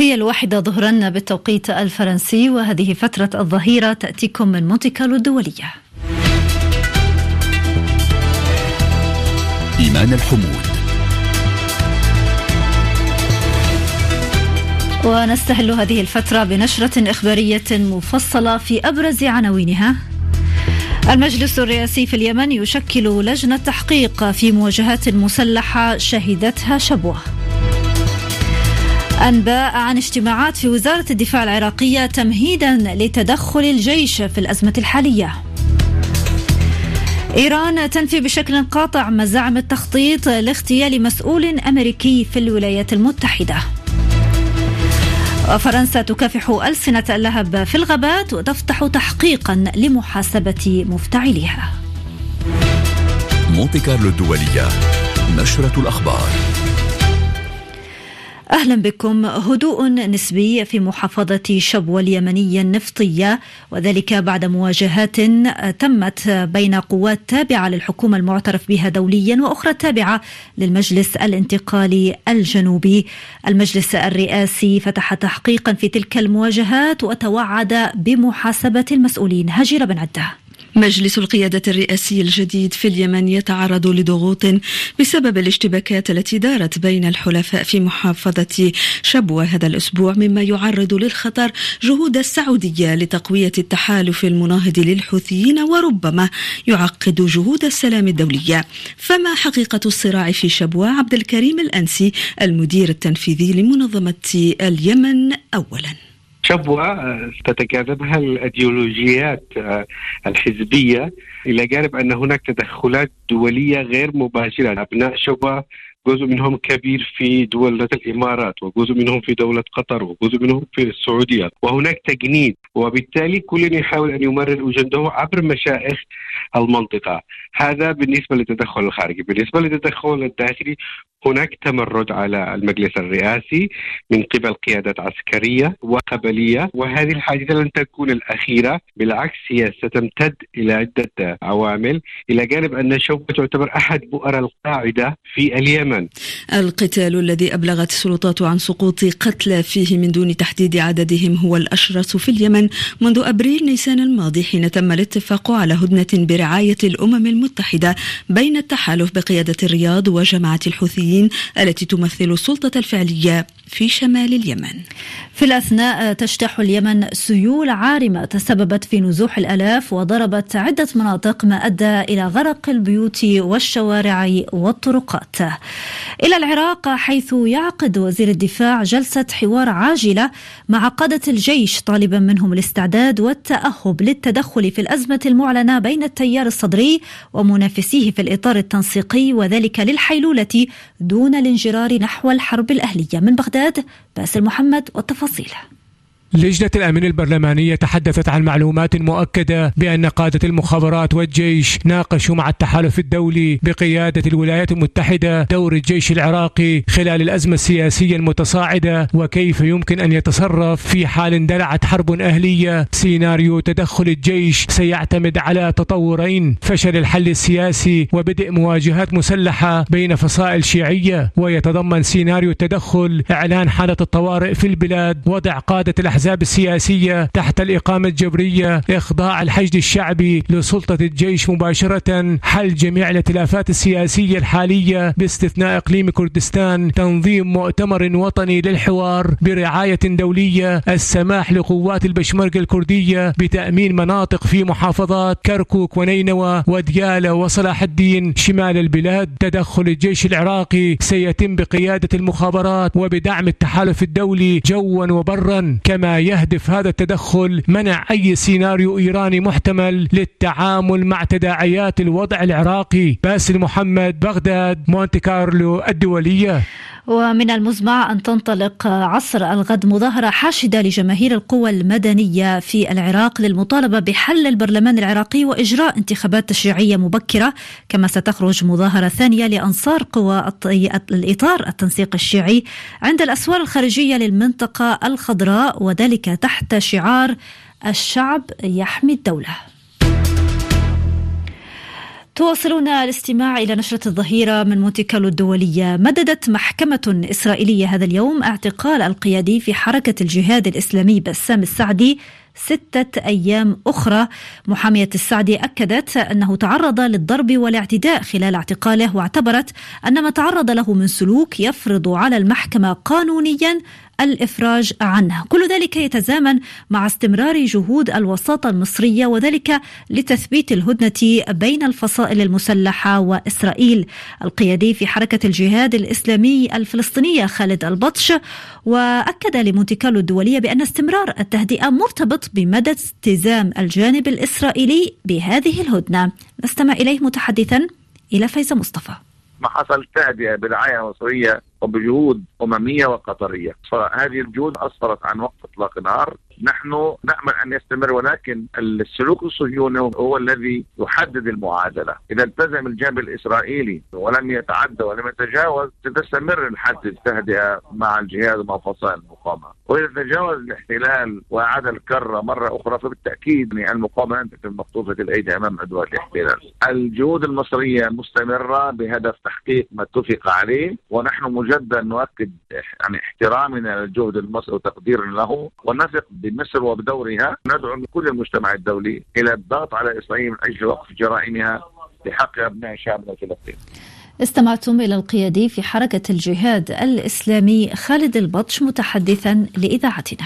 هي 1 ظهرا بالتوقيت الفرنسي، وهذه فترة الظهيرة تأتيكم من مونتي كارلو الدولية. إيمان الحمود. ونستهل هذه الفترة بنشرة إخبارية مفصلة في أبرز عناوينها. المجلس الرئاسي في اليمن يشكل لجنة تحقيق في مواجهات مسلحة شهدتها شبوة. أنباء عن اجتماعات في وزارة الدفاع العراقية تمهيدا لتدخل الجيش في الأزمة الحالية. إيران تنفي بشكل قاطع مزاعم التخطيط لاغتيال مسؤول أمريكي في الولايات المتحدة. وفرنسا تكافح ألسنة اللهب في الغابات وتفتح تحقيقا لمحاسبة مفتعليها. مونتي كارلو الدولية، نشرة الأخبار. أهلا بكم. هدوء نسبي في محافظة شبوة اليمنية النفطية، وذلك بعد مواجهات تمت بين قوات تابعة للحكومة المعترف بها دوليا وأخرى تابعة للمجلس الانتقالي الجنوبي. المجلس الرئاسي فتح تحقيقا في تلك المواجهات وتوعد بمحاسبة المسؤولين. هجيرة بن عده. مجلس القيادة الرئاسي الجديد في اليمن يتعرض لضغوط بسبب الاشتباكات التي دارت بين الحلفاء في محافظة شبوة هذا الأسبوع، مما يعرض للخطر جهود السعودية لتقوية التحالف المناهض للحوثيين وربما يعقد جهود السلام الدولية. فما حقيقة الصراع في شبوة؟ عبد الكريم الأنسي المدير التنفيذي لمنظمة اليمن أولا. شبوة تتجاذبها الأيديولوجيات الحزبية إلى جانب أن هناك تدخلات دولية غير مباشرة. أبناء شبوة جزء منهم كبير في دولة الإمارات، وجزء منهم في دولة قطر، وجزء منهم في السعودية، وهناك تجنيد، وبالتالي كل يحاول أن يمرر أجنده عبر مشائخ المنطقة. هذا بالنسبة للتدخل الخارجي. بالنسبة للتدخل الداخلي هناك تمرد على المجلس الرئاسي من قبل قيادات عسكرية وقبلية، وهذه الحادثة لن تكون الأخيرة، بالعكس هي ستمتد إلى عدة عوامل، إلى جانب أن شبوة تعتبر أحد بؤر القاعدة في اليمن. القتال الذي أبلغت السلطات عن سقوط قتلى فيه من دون تحديد عددهم هو الأشرس في اليمن منذ أبريل نيسان الماضي، حين تم الاتفاق على هدنة برعاية الأمم المتحدة بين التحالف بقيادة الرياض وجماعة الحوثيين التي تمثل السلطة الفعلية في شمال اليمن. في الأثناء تجتاح اليمن سيول عارمة تسببت في نزوح الآلاف وضربت عدة مناطق، ما أدى إلى غرق البيوت والشوارع والطرقات. إلى العراق، حيث يعقد وزير الدفاع جلسة حوار عاجلة مع قادة الجيش طالبا منهم الاستعداد والتأهب للتدخل في الأزمة المعلنة بين التيار الصدري ومنافسيه في الإطار التنسيقي، وذلك للحيلولة دون الانجرار نحو الحرب الأهلية. من بغداد باسل محمد والتفاصيل. لجنة الأمن البرلمانية تحدثت عن معلومات مؤكدة بأن قادة المخابرات والجيش ناقشوا مع التحالف الدولي بقيادة الولايات المتحدة دور الجيش العراقي خلال الأزمة السياسية المتصاعدة، وكيف يمكن أن يتصرف في حال اندلعت حرب أهلية. سيناريو تدخل الجيش سيعتمد على تطورين: فشل الحل السياسي وبدء مواجهات مسلحة بين فصائل شيعية، ويتضمن سيناريو التدخل إعلان حالة الطوارئ في البلاد، وضع قادة الأحزاب السياسية تحت الإقامة الجبرية، إخضاع الحشد الشعبي لسلطة الجيش مباشرة، حل جميع الائتلافات السياسية الحالية باستثناء إقليم كردستان، تنظيم مؤتمر وطني للحوار برعاية دولية، السماح لقوات البشمركة الكردية بتأمين مناطق في محافظات كركوك ونينوى وديالى وصلاح الدين شمال البلاد. تدخل الجيش العراقي سيتم بقيادة المخابرات وبدعم التحالف الدولي جوا وبرا، كما يهدف هذا التدخل منع أي سيناريو إيراني محتمل للتعامل مع تداعيات الوضع العراقي. باسل محمد، بغداد، مونتي كارلو الدولية. ومن المزمع أن تنطلق عصر الغد مظاهرة حاشدة لجماهير القوى المدنية في العراق للمطالبة بحل البرلمان العراقي وإجراء انتخابات تشريعية مبكرة، كما ستخرج مظاهرة ثانية لأنصار قوى الإطار التنسيق الشيعي عند الأسوار الخارجية للمنطقة الخضراء، وذلك تحت شعار الشعب يحمي الدولة. تواصلون الاستماع إلى نشرة الظهيرة من مونتي كارلو الدولية. مددت محكمة إسرائيلية هذا اليوم اعتقال القيادي في حركة الجهاد الإسلامي بسام السعدي 6 أيام أخرى. محامية السعدي أكدت أنه تعرض للضرب والاعتداء خلال اعتقاله، واعتبرت أن ما تعرض له من سلوك يفرض على المحكمة قانونيا الإفراج عنه. كل ذلك يتزامن مع استمرار جهود الوساطة المصرية، وذلك لتثبيت الهدنة بين الفصائل المسلحة وإسرائيل. القيادي في حركة الجهاد الإسلامي الفلسطينية خالد البطش وأكد لمونتي كارلو الدولية بأن استمرار التهدئة مرتبط بمدى التزام الجانب الإسرائيلي بهذه الهدنة. نستمع إليه متحدثا إلى فايزة مصطفى. ما حصل تهدئة برعاية مصرية وبجهود أممية وقطرية، فهذه الجهود أسفرت عن وقف إطلاق النار. نحن نأمل أن يستمر، ولكن السلوك الصهيوني هو الذي يحدد المعادلة. إذا التزم الجانب الإسرائيلي ولم يتعدى ولم يتجاوز، ستستمر الحد التهدئة مع الجهاد ومع فصائل المقاومة. وإذا تجاوز الاحتلال وأعاد الكرة مرة أخرى، فبالتأكيد المقاومة أنت مقطوفة الأيدي أمام عدوان الاحتلال. الجهود المصرية مستمرة بهدف تحقيق ما اتفق عليه، ونحن مجددا نؤكد احترامنا للجهد المصري وتقديرنا له، ونثق بمصر وبدورها. ندعو كل المجتمع الدولي إلى الضغط على إسرائيل من أجل وقف جرائمها لحق أبناء شعبنا فلسطين. استمعتم إلى القيادي في حركة الجهاد الإسلامي خالد البطش متحدثا لإذاعتنا.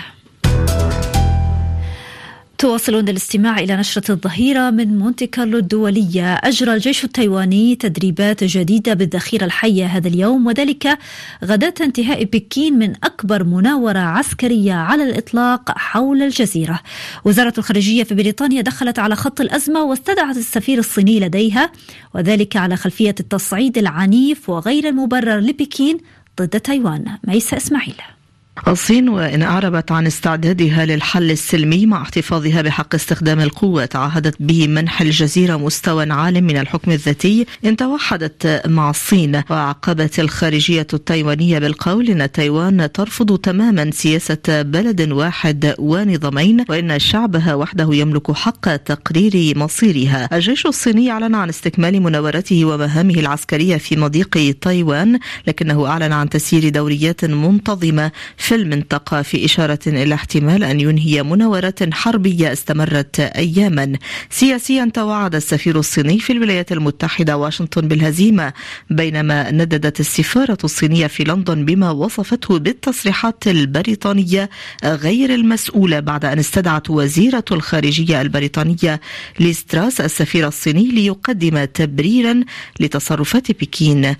تواصلون الاستماع إلى نشرة الظهيرة من مونتي كارلو الدولية. أجرى الجيش التايواني تدريبات جديدة بالذخيرة الحية هذا اليوم، وذلك غداة انتهاء بكين من أكبر مناورة عسكرية على الإطلاق حول الجزيرة. وزارة الخارجية في بريطانيا دخلت على خط الأزمة واستدعت السفير الصيني لديها، وذلك على خلفية التصعيد العنيف وغير المبرر لبكين ضد تايوان. ميساء إسماعيل. الصين وإن أعربت عن استعدادها للحل السلمي مع احتفاظها بحق استخدام القوة، تعهدت به منح الجزيرة مستوى عال من الحكم الذاتي إن توحدت مع الصين. وعقبت الخارجية التايوانية بالقول إن تايوان ترفض تماما سياسة بلد واحد ونظامين، وإن شعبها وحده يملك حق تقرير مصيرها. الجيش الصيني أعلن عن استكمال مناورته ومهامه العسكرية في مضيق تايوان، لكنه أعلن عن تسيير دوريات منتظمة في المنطقة، في إشارة إلى احتمال أن ينهي مناورات حربية استمرت أياما. سياسيا توعد السفير الصيني في الولايات المتحدة واشنطن بالهزيمة، بينما نددت السفارة الصينية في لندن بما وصفته بالتصريحات البريطانية غير المسؤولة، بعد أن استدعت وزيرة الخارجية البريطانية ليز تراس السفير الصيني ليقدم تبريرا لتصرفات بكين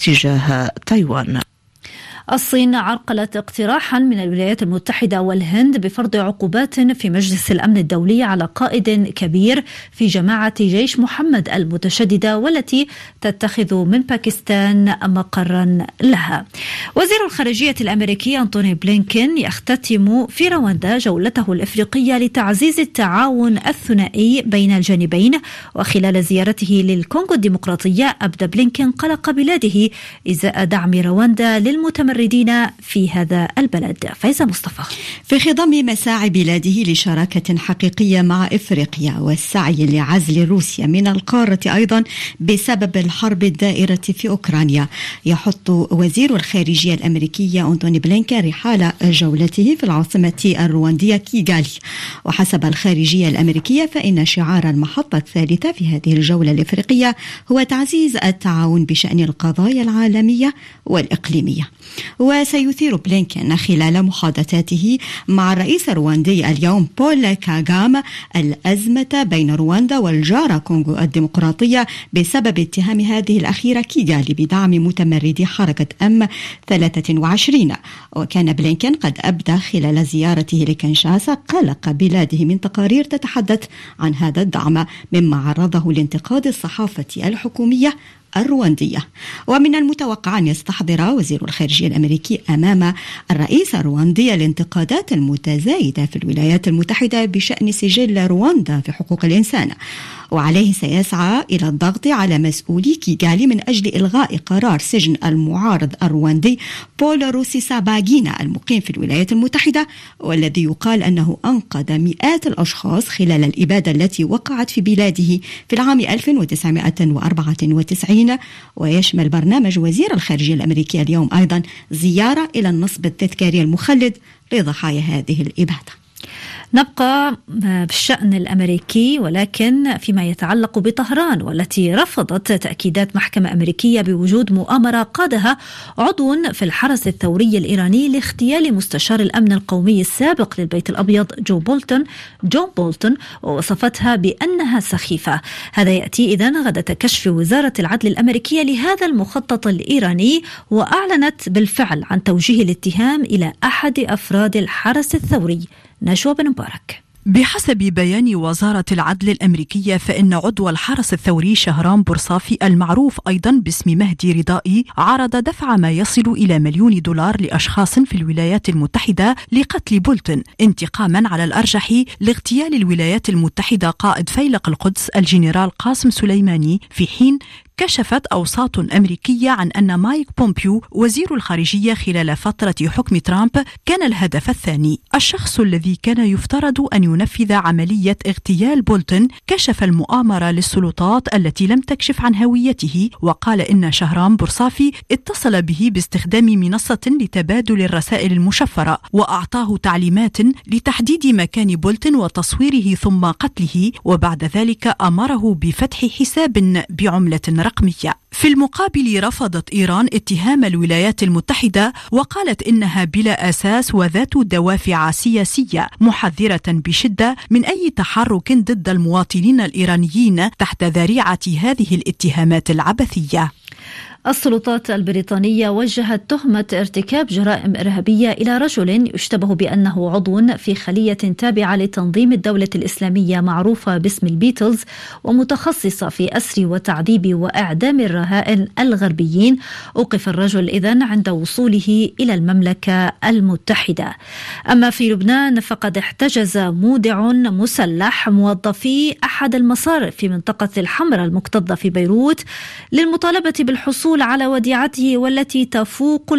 تجاه تايوان. الصين عرقلت اقتراحا من الولايات المتحدة والهند بفرض عقوبات في مجلس الأمن الدولي على قائد كبير في جماعة جيش محمد المتشددة، والتي تتخذ من باكستان مقرا لها. وزير الخارجية الأمريكي أنتوني بلينكين يختتم في رواندا جولته الإفريقية لتعزيز التعاون الثنائي بين الجانبين. وخلال زيارته للكونغو الديمقراطية أبدى بلينكين قلق بلاده إزاء دعم رواندا للمتمردين في هذا البلد. فايزة مصطفى. في خضم مساعي بلاده لشراكة حقيقية مع إفريقيا والسعي لعزل روسيا من القارة أيضا بسبب الحرب الدائرة في أوكرانيا، يحط وزير الخارجية الأمريكية أنتوني بلينكين رحال جولته في العاصمة الرواندية كيغالي. وحسب الخارجية الأمريكية فإن شعار المحطة الثالثة في هذه الجولة الإفريقية هو تعزيز التعاون بشأن القضايا العالمية والإقليمية. وسيثير بلينكين خلال محادثاته مع الرئيس الرواندي اليوم بول كاغام الأزمة بين رواندا والجارة كونغو الديمقراطية بسبب اتهام هذه الأخيرة كيغالي بدعم متمردي حركة M23. وكان بلينكين قد أبدى خلال زيارته لكنشاسا قلق بلاده من تقارير تتحدث عن هذا الدعم، مما عرضه لانتقاد الصحافة الحكومية الرواندية. ومن المتوقع أن يستحضر وزير الخارجية الأمريكي أمام الرئيس الرواندي الانتقادات المتزايدة في الولايات المتحدة بشأن سجل رواندا في حقوق الإنسان، وعليه سيسعى إلى الضغط على مسؤولي كيغالي من أجل إلغاء قرار سجن المعارض الرواندي بول روسيساباغينا المقيم في الولايات المتحدة، والذي يقال أنه أنقذ مئات الأشخاص خلال الإبادة التي وقعت في بلاده في العام 1994. ويشمل برنامج وزير الخارجية الأمريكي اليوم أيضا زيارة إلى النصب التذكاري المخلد لضحايا هذه الإبادة. نبقى بالشأن الأمريكي، ولكن فيما يتعلق بطهران، والتي رفضت تأكيدات محكمة أمريكية بوجود مؤامرة قادها عضو في الحرس الثوري الإيراني لاغتيال مستشار الأمن القومي السابق للبيت الأبيض جون بولتون، ووصفتها بأنها سخيفة. هذا يأتي إذن غدة كشف وزارة العدل الأمريكية لهذا المخطط الإيراني، وأعلنت بالفعل عن توجيه الاتهام إلى أحد أفراد الحرس الثوري. نشوى بن مبارك. بحسب بيان وزارة العدل الأمريكية، فإن عضو الحرس الثوري شهرام بورصافي المعروف أيضا باسم مهدي رضائي عرض دفع ما يصل إلى $1,000,000 لأشخاص في الولايات المتحدة لقتل بولتون، انتقاما على الأرجح لاغتيال الولايات المتحدة قائد فيلق القدس الجنرال قاسم سليماني، في حين كشفت أوساط أمريكية عن أن مايك بومبيو وزير الخارجية خلال فترة حكم ترامب كان الهدف الثاني. الشخص الذي كان يفترض أن ينفذ عملية اغتيال بولتون كشف المؤامرة للسلطات التي لم تكشف عن هويته، وقال إن شهرام بورصافي اتصل به باستخدام منصة لتبادل الرسائل المشفرة، وأعطاه تعليمات لتحديد مكان بولتون وتصويره ثم قتله، وبعد ذلك أمره بفتح حساب بعملة رقمية. في المقابل رفضت إيران اتهام الولايات المتحدة، وقالت إنها بلا أساس وذات دوافع سياسية، محذرة بشدة من أي تحرك ضد المواطنين الإيرانيين تحت ذريعة هذه الاتهامات العبثية. السلطات البريطانية وجهت تهمة ارتكاب جرائم إرهابية إلى رجل يشتبه بأنه عضو في خلية تابعة لتنظيم الدولة الإسلامية معروفة باسم البيتلز، ومتخصصة في أسر وتعذيب وإعدام الرهائن الغربيين. أوقف الرجل إذن عند وصوله إلى المملكة المتحدة. أما في لبنان فقد احتجز مودع مسلح موظفي أحد المصارف في منطقة الحمراء المكتظة في بيروت للمطالبة بالحصول على وديعته والتي تفوق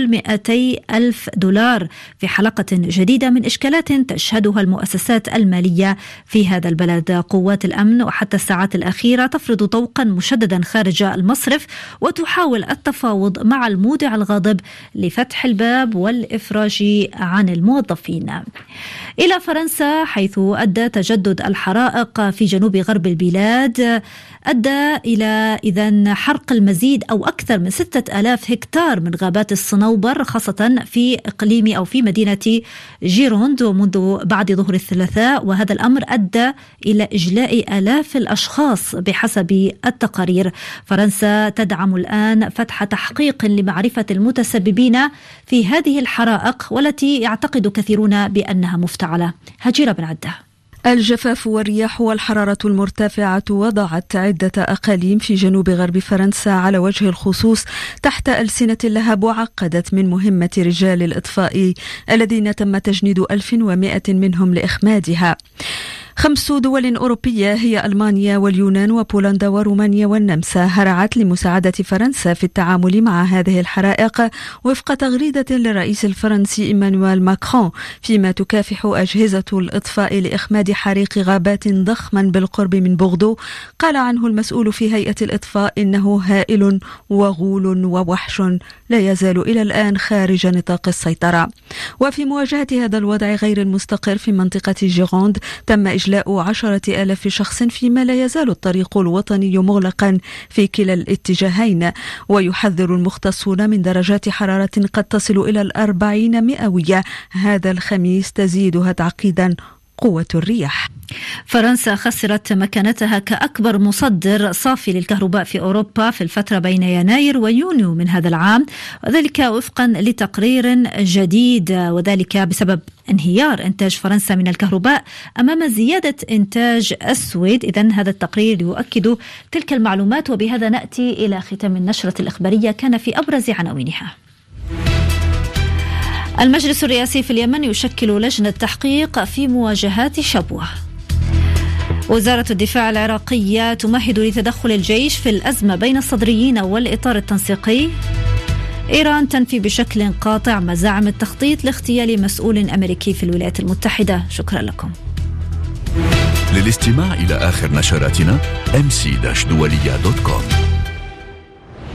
$200,000 في حلقة جديدة من إشكالات تشهدها المؤسسات المالية في هذا البلد. قوات الأمن وحتى الساعات الأخيرة تفرض طوقا مشددا خارج المصرف، وتحاول التفاوض مع المودع الغاضب لفتح الباب والإفراج عن الموظفين. إلى فرنسا، حيث أدى تجدد الحرائق في جنوب غرب البلاد أدى إلى إذن حرق المزيد أو أكثر من 6,000 هكتار من غابات الصنوبر، خاصة في إقليم أو في مدينة جيروند منذ بعد ظهر الثلاثاء، وهذا الأمر أدى إلى إجلاء آلاف الأشخاص بحسب التقارير. فرنسا تدعم الآن فتح تحقيق لمعرفة المتسببين في هذه الحرائق، والتي يعتقد كثيرون بأنها مفتعلة. هجيرة بن عدة. الجفاف والرياح والحرارة المرتفعة وضعت عدة أقاليم في جنوب غرب فرنسا على وجه الخصوص تحت ألسنة اللهب، وعقدت من مهمة رجال الإطفاء الذين تم تجنيد 1100 منهم لإخمادها. 5 دول أوروبية هي ألمانيا واليونان وبولندا ورومانيا والنمسا هرعت لمساعدة فرنسا في التعامل مع هذه الحرائق وفق تغريدة للرئيس الفرنسي إيمانويل ماكرون، فيما تكافح أجهزة الإطفاء لإخماد حريق غابات ضخما بالقرب من بوردو. قال عنه المسؤول في هيئة الإطفاء إنه هائل وغول ووحش لا يزال إلى الآن خارج نطاق السيطرة. وفي مواجهة هذا الوضع غير المستقر في منطقة جيروند تم إجلاء 10,000 شخص، فيما لا يزال الطريق الوطني مغلقا في كلا الاتجاهين. ويحذر المختصون من درجات حرارة قد تصل إلى 40 مئوية هذا الخميس تزيدها تعقيدا قوة الرياح. فرنسا خسرت مكانتها كأكبر مصدر صافي للكهرباء في أوروبا في الفترة بين يناير ويونيو من هذا العام، وذلك وفقا لتقرير جديد، وذلك بسبب انهيار إنتاج فرنسا من الكهرباء أمام زيادة إنتاج السويد. إذن هذا التقرير يؤكد تلك المعلومات. وبهذا نأتي إلى ختام النشرة الإخبارية كان في أبرز عناوينها. المجلس الرئاسي في اليمن يشكل لجنة تحقيق في مواجهات شبوة. وزارة الدفاع العراقية تمهد لتدخل الجيش في الأزمة بين الصدريين والإطار التنسيقي. إيران تنفي بشكل قاطع مزاعم التخطيط لاغتيال مسؤول أمريكي في الولايات المتحدة. شكرا لكم. للاستماع إلى آخر نشراتنا mc-dualiya.com.